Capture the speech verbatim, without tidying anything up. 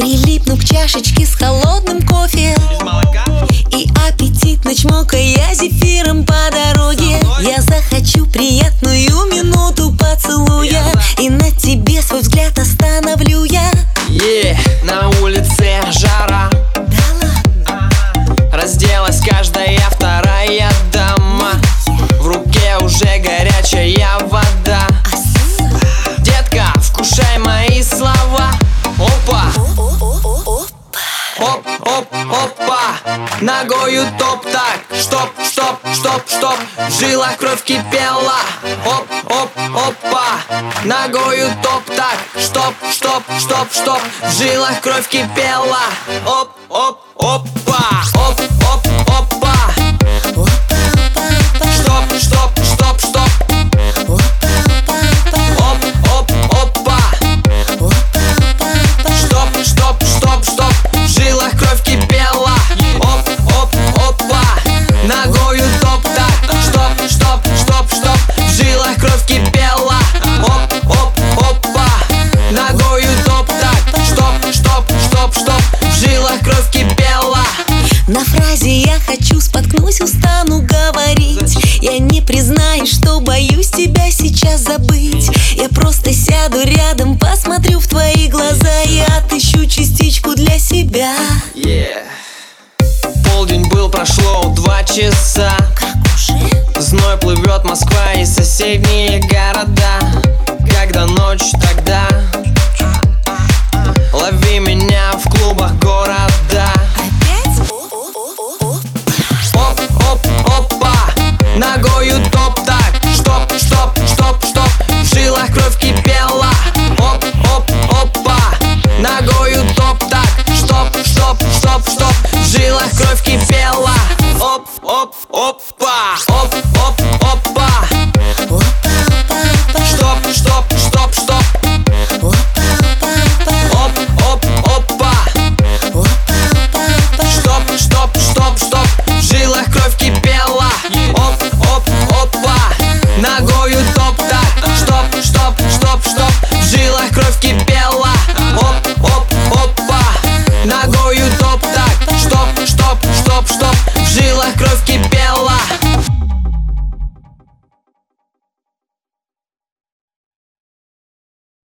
Прилипну к чашечке с холодным кофе и аппетитно чмокая зефиром по дороге. Я захочу приятную минуту поцелуя, и на тебе свой взгляд остановлю я. Yeah, на улице жара, Да ладно? разделась каждая вторая дама. В руке уже горячая вода. Детка, вкушай мои слова. Опа, оп, оп, опа, ногою топ так. Стоп, стоп, стоп, стоп, в жилах кровь кипела. Оп, оп, опа, ногою топ так. Стоп, стоп, стоп, стоп, в жилах кровь кипела. Оп, оп, опа, оп, оп, опа. Стоп, стоп, стоп, стоп. Оп, оп, опа. Стоп, стоп, стоп, стоп, в жилах кровь кипела. Оп, оп, опа, ногою топ так. Стоп, стоп, стоп, стоп, в жилах кровь кипела. Оп, оп, опа, ногою топ так. Стоп, стоп, стоп, стоп, в жилах кровь кипела. На фразе «я хочу» споткнусь, устану говорить. Я не признаюсь, что боюсь тебя сейчас забыть. Я просто сяду рядом, посмотрю в твои глаза и отыщу частичку для себя. Yeah. Полдень был, прошло два часа. Как уже? Зной плывет Москва и соседние города. Когда ночь, тогда